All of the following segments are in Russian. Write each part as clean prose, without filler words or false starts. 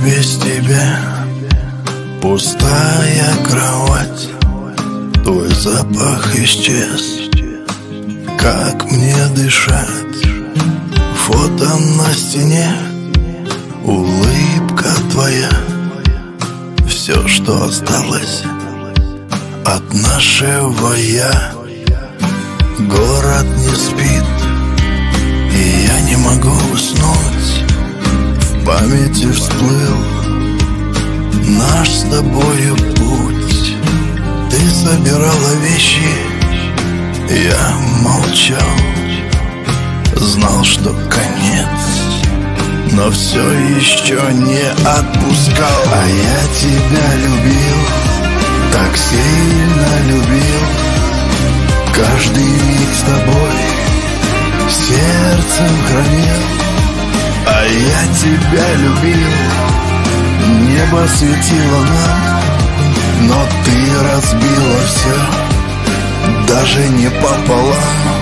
без тебя. Пустая кровать, твой запах исчез. Как мне дышать? Фото на стене, улыбка твоя. Все, что осталось от нашего я. Город не спит, и я не могу уснуть. В памяти всплыл наш с тобою путь. Ты собирала вещи, я молчал. Знал, что конец, но все еще не отпускал. А я тебя любил, так сильно любил. Каждый миг с тобой сердцем хранил. А я тебя любил, небо светило нам, но ты разбила все, даже не пополам.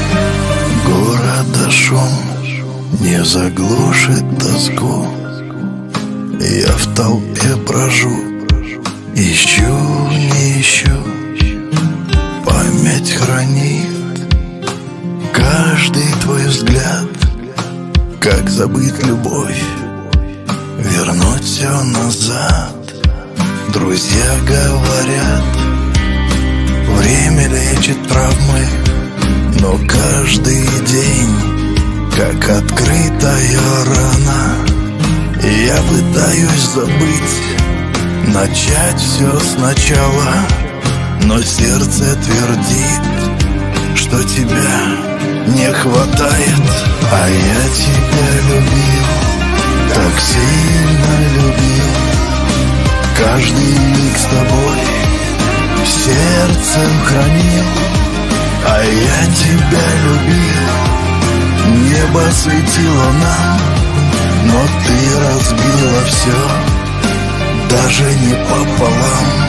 Города шум не заглушит тоску. Я в толпе брожу, ищу, не ищу. Память хранит каждый твой взгляд. Как забыть любовь, вернуть все назад. Друзья говорят, время лечит травмы, но каждый день, как открытая рана. Я пытаюсь забыть, начать все сначала, но сердце твердит, что тебя не хватает. А я тебя любил, так сильно любил. Каждый миг с тобой сердцем хранил. А я тебя любил, небо светило нам, но ты разбила все, даже не пополам.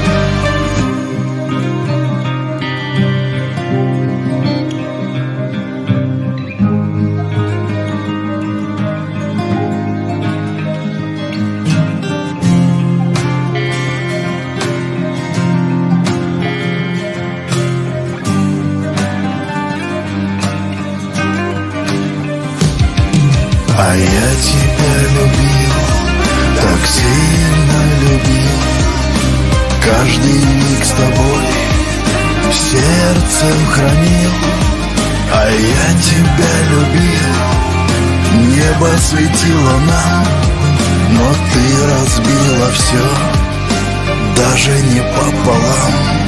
А я тебя любил, так сильно любил. Каждый миг с тобой сердцем хранил. А я тебя любил, небо светило нам, но ты разбила все, даже не пополам.